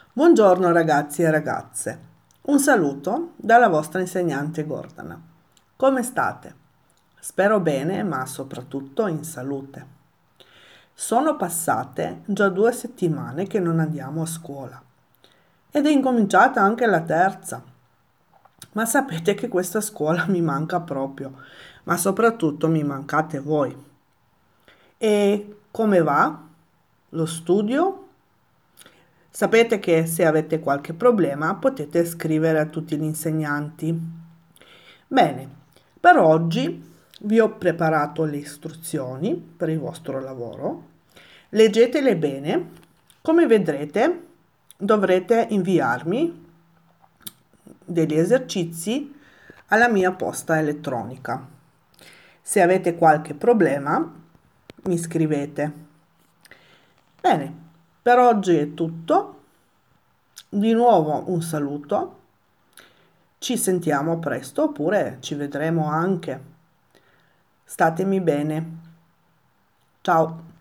Buongiorno ragazzi e ragazze, un saluto dalla vostra insegnante Gordana. Come state? Spero bene, ma soprattutto in salute. Sono passate già 2 settimane che non andiamo a scuola ed è incominciata anche la terza. Ma sapete che questa scuola mi manca proprio, ma soprattutto mi mancate voi. E come va? Lo studio? Sapete che se avete qualche problema potete scrivere a tutti gli insegnanti. Bene, per oggi vi ho preparato le istruzioni per il vostro lavoro. Leggetele bene. Come vedrete, dovrete inviarmi degli esercizi alla mia posta elettronica. Se avete qualche problema, mi scrivete. Bene, per oggi è tutto. Di nuovo un saluto. Ci sentiamo presto oppure ci vedremo anche. Statemi bene. Ciao.